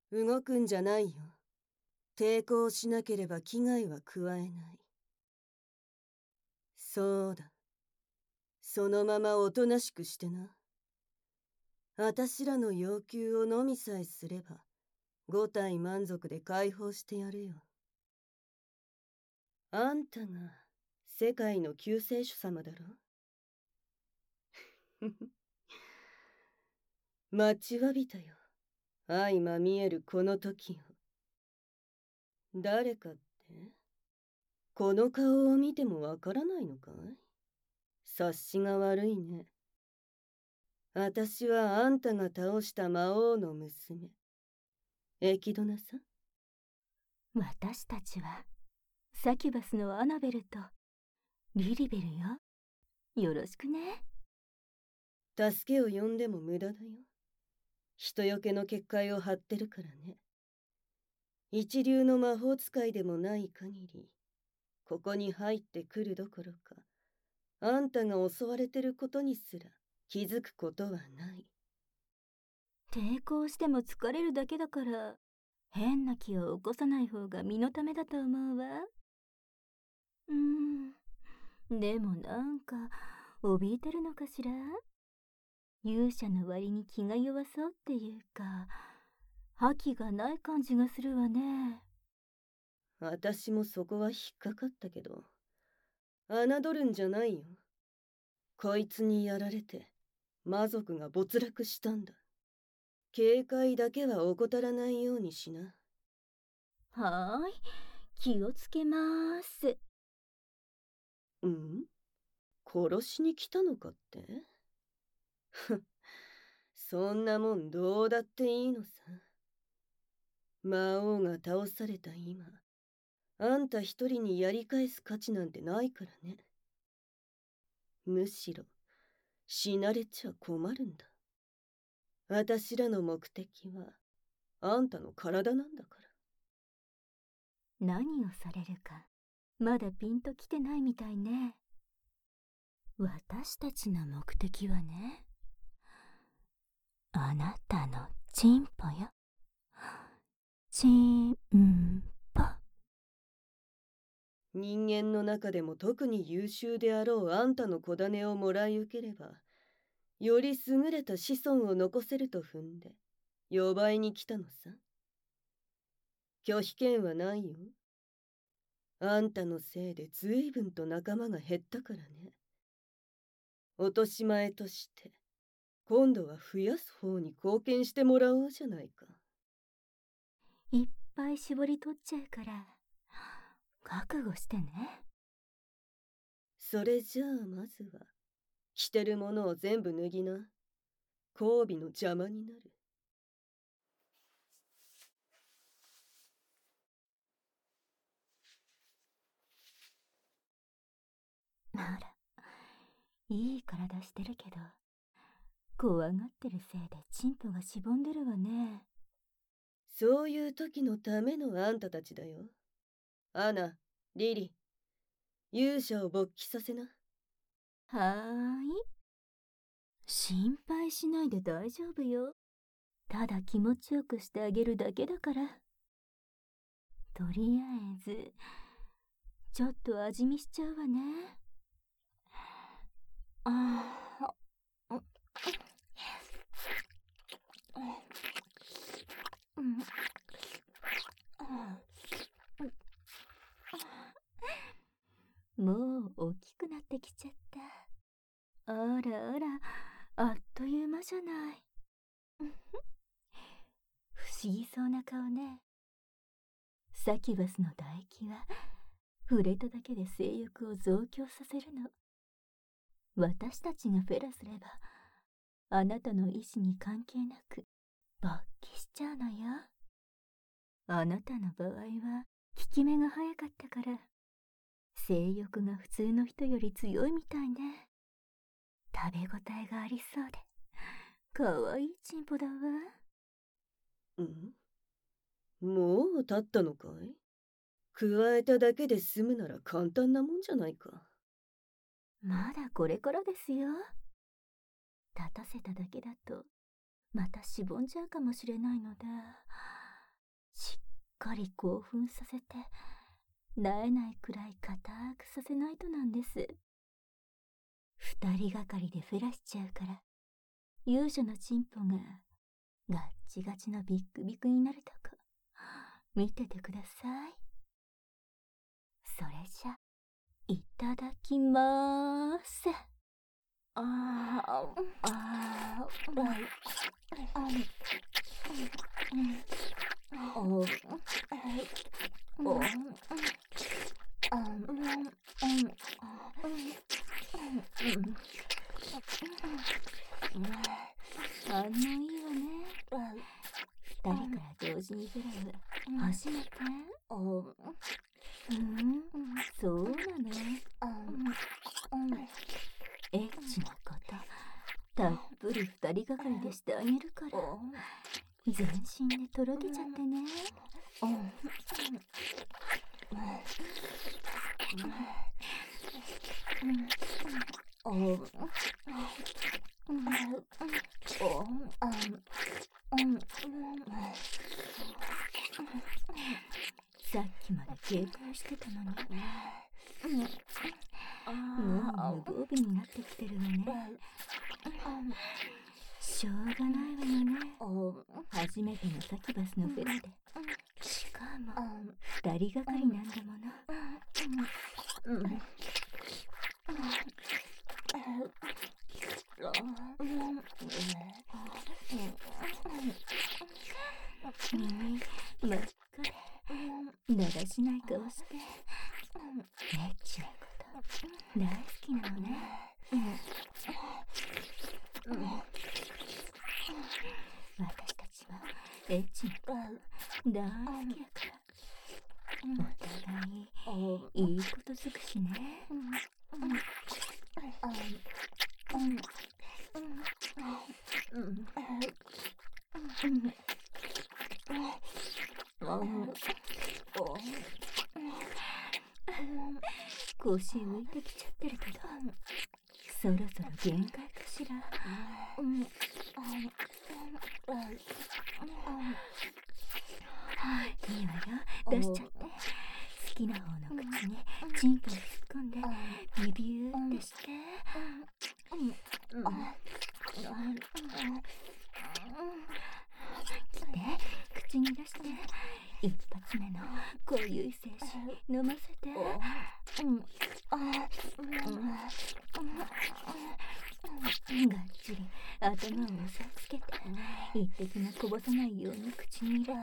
動くんじゃないよ。抵抗しなければ危害は加えない。そうだ。そのままおとなしくしてな。あたしらの要求をのみさえすれば、五体満足で解放してやるよ。あんたが世界の救世主様だろ。待ちわびたよ。相まみえるこの時を。誰かって？この顔を見てもわからないのかい？察しが悪いね。あたしはあんたが倒した魔王の娘、エキドナさん。 私たちはサキュバスのアナベルとリリベルよ。よろしくね。 助けを呼んでも無駄だよ。人よけの結界を張ってるからね。一流の魔法使いでもない限り、ここに入ってくるどころか、あんたが襲われてることにすら気づくことはない。 抵抗しても疲れるだけだから、変な気を起こさない方が身のためだと思うわ。でもなんか、怯えてるのかしら？勇者の割に気が弱そうっていうか、覇気がない感じがするわね。 私もそこは引っかかったけど、侮るんじゃないよ。こいつにやられて、魔族が没落したんだ。警戒だけは怠らないようにしな。 はーい、気をつけまーす。 殺しに来たのかって？そんなもんどうだっていいのさ。魔王が倒された今、あんた一人にやり返す価値なんてないからね。むしろ、死なれちゃ困るんだ。あたしらの目的は、あんたの体なんだから。 何をされるか、まだピンときてないみたいね。私たちの目的はね、あなたのチンポよ。チンポ。 人間の中でも特に優秀であろうあんたの子種をもらい受ければ、より優れた子孫を残せると踏んで、呼ばいに来たのさ。拒否権はないよ。あんたのせいで随分と仲間が減ったからね。落とし前として、今度は増やす方に貢献してもらおうじゃないか。 いっぱい絞り取っちゃうから、覚悟してね。 それじゃあまずは、着てるものを全部脱ぎな。交尾の邪魔になる。 あら、いい体してるけど、怖がってるせいでチンポがしぼんでるわね。 そういう時のためのあんたたちだよ。アナ、リリ、勇者を勃起させな。 はーい。心配しないで大丈夫よ。ただ気持ちよくしてあげるだけだから。とりあえず、ちょっと味見しちゃうわね。もう大きくなってきちゃった。あらあら、あっという間じゃない。不思議そうな顔ね。サキュバスの唾液は触れただけで性欲を増強させるの。私たちがフェラすれば、あなたの意志に関係なく勃起しちゃうのよ。あなたの場合は効き目が早かったから、性欲が普通の人より強いみたいね。食べ応えがありそうで、かわいいチンポだわ。 もう立ったのかい？加えただけで済むなら簡単なもんじゃないか。 まだこれからですよ。立たせただけだとまたしぼんじゃうかもしれないので。 かり興奮させて、萎えないくらい固くさせないとなんです。二人がかりでフェラしちゃうから、勇者のチンポがガッチガチのビックビックになるとこ見ててください。それじゃいただきまーす。反応いいわね。二人から同時にフェラは初めて。そうなの。エッチなことたっぷり二人がかりでしてあげるから、全身でとろけちゃってね。さっきまで警戒してたのに、もう無防備になってきてるわね。しょうがないわよね。初めてのサキュバスのフェラで、しかも二人がかりなんだもの。耳真っ赤でだらしない顔して、エッチなこと大好きなのね。私たちはエッチなこと大好きやから、お互いいいこと尽くしね。腰浮いてきちゃってるけど、そろそろ限界かしら。いいわよ、出しちゃって。好きな方の口にチンポを突っ込んでビビューってして。来て、口に出して、一発目の濃ゆい精子飲ませて。がっちり頭を押さえつけて、一滴もこぼさないように口に入れて。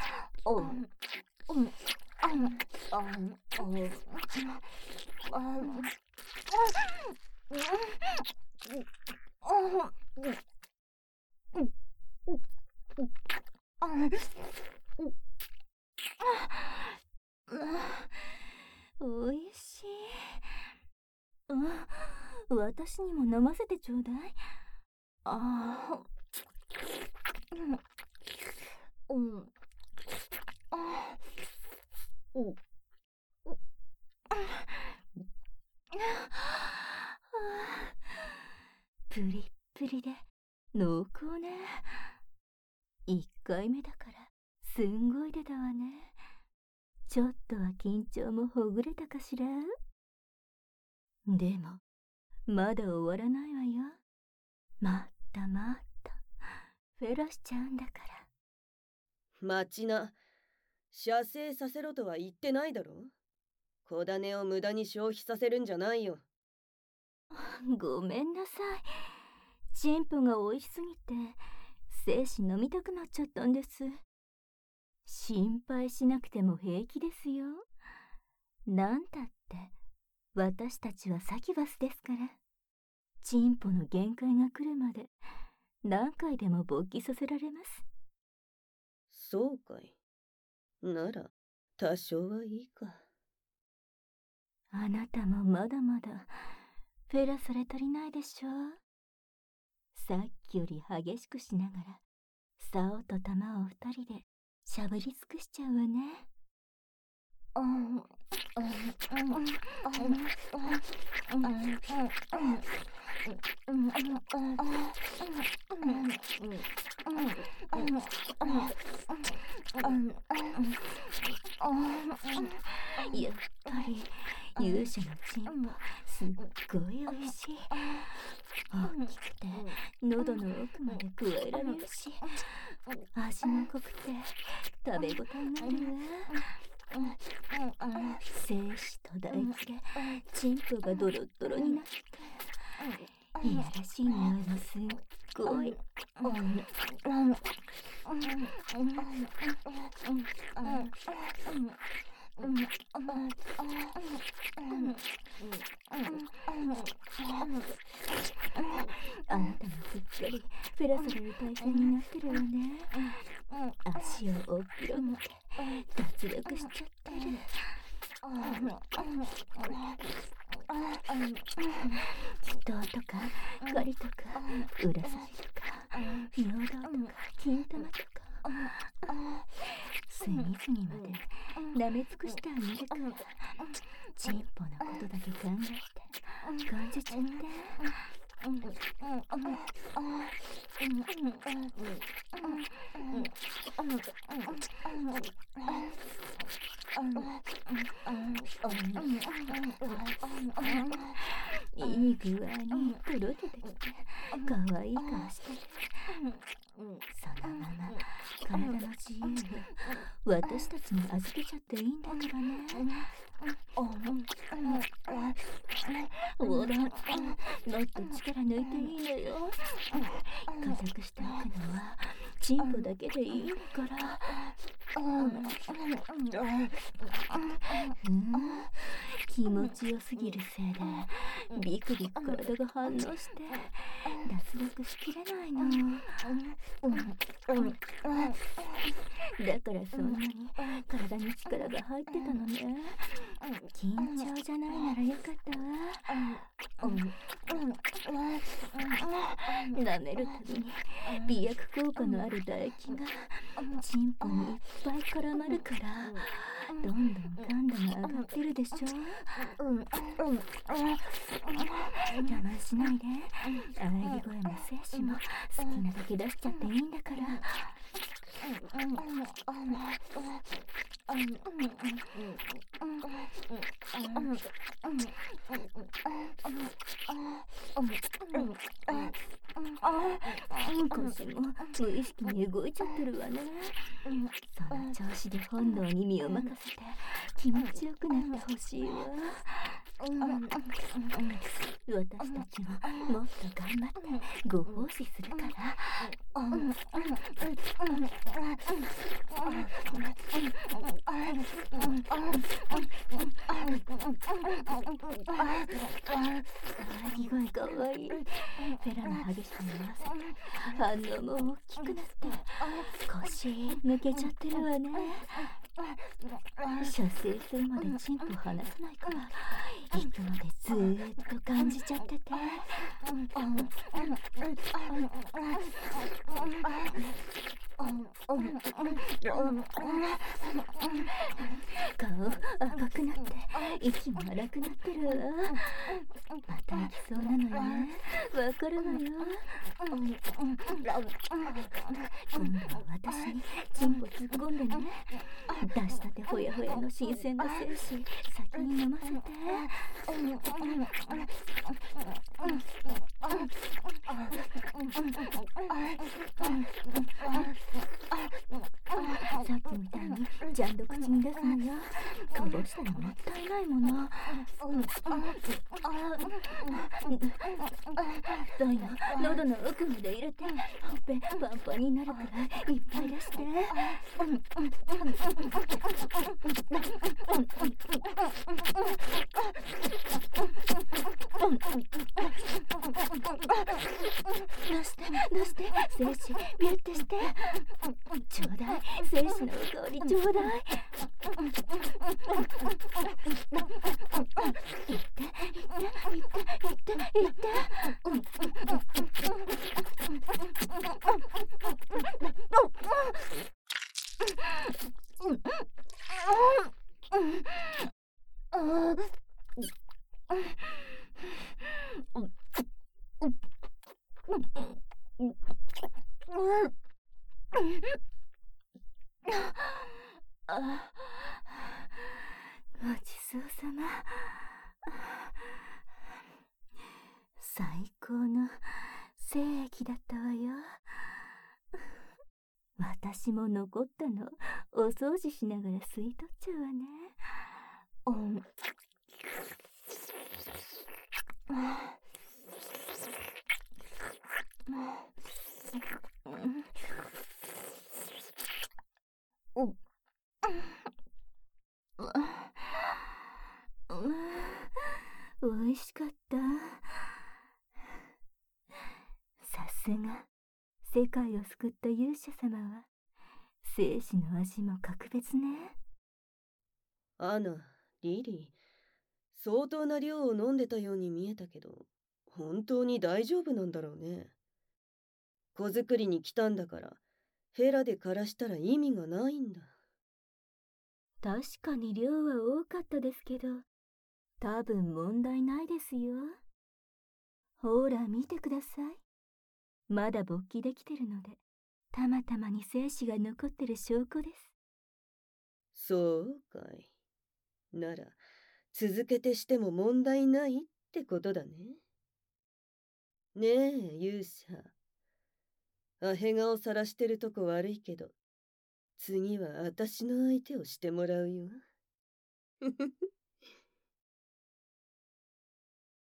おいしい。私にも飲ませてちょうだい。プリップリで濃厚ね。1回目だからすんごい出たわね。ちょっとは緊張もほぐれたかしら。でもまだ終わらないわよ。まったまった、フェラしちゃうんだから。 待ちな。射精させろとは言ってないだろ。小種を無駄に消費させるんじゃないよ。 ごめんなさい。チンポが美味しすぎて精子飲みたくなっちゃったんです。心配しなくても平気ですよ。なんたって私たちはサキュバスですから。チンポの限界が来るまで何回でも勃起させられます。 そうかい。なら多少はいいか。 あなたもまだまだフェラされ足りないでしょ。さっきより激しくしながら竿と玉を二人でしゃぶり尽くしちゃうわね。 し、味も濃くて食べ応えがあるわ。精子と唾液でチンポがドロッドロになって、いやらしい匂いもすっごい。あなたもすっかりフェラされる体験になってるわね。足をおっぴろげて脱力しちゃってる。祈祷とか狩りとか裏差しとか尿道とか金玉とか隅々まで舐め尽くしてあげるから、チンポのことだけ考えて感じちゃって。いい具合にとろけてきて可愛い顔してる。そのまま体の自由を私たちに預けちゃっていいんだからね。ほら、もっと力抜いていいのよ。固くしておくのはチンポだけでいいから。気持ちよすぎるせいでビクビク体が反応して脱力しきれないの。だからそんなに体に力が入ってたのね。緊張じゃないならよかったわ。舐めるたびに美薬効果のある唾液がチンポにいっぱい絡まるから、どんどん感度が上がってるでしょ。我慢しないで。喘ぎ声も精子も好きなだけ出しちゃっていいんだから。腰も無意識に動いちゃってるわね。その調子で本能に身を任せて気持ちよくなってほしいわ。私たちももっと頑張ってご奉仕するから。鳴き声かわいい。フェラの激しさに合わせて反応も大きくなって腰抜けちゃってるわね。射精するまでチンポ離さないからいつまでずーっと感じちゃってて。顔赤くなって息も荒くなってるわ。また行きそうなのよね。わかるわよ。今度は私にチンポ突っ込んでね。出したてほやほやの新鮮な精子先に飲ませて。さっきみたいにちゃんと口に出すのよ。こぼしたらもったいないもの。だよ、喉の奥まで入れてほっぺパンパンになるくらいいっぱい出して。出して精子ビュッてして。ちょうだい、精子のお香りちょうだい。いってごちそうさま。最高の精液だったわよ。 私も残ったのお掃除しながら吸い取っちゃうわね。うん。美味しかった。さすが世界を救った勇者様は生死の味も格別ね。 アナ、リリー、相当な量を飲んでたように見えたけど、本当に大丈夫なんだろうね。子作りに来たんだから、フェラで枯らしたら意味がないんだ。 確かに量は多かったですけど、多分問題ないですよ。ほら見てください。まだ勃起できてるので、たまたまに精子が残ってる証拠です。 そうかい。なら、続けてしても問題ないってことだね。ねえ、勇者。アヘ顔さらしてるとこ悪いけど、次は私の相手をしてもらうよ。ふふふ。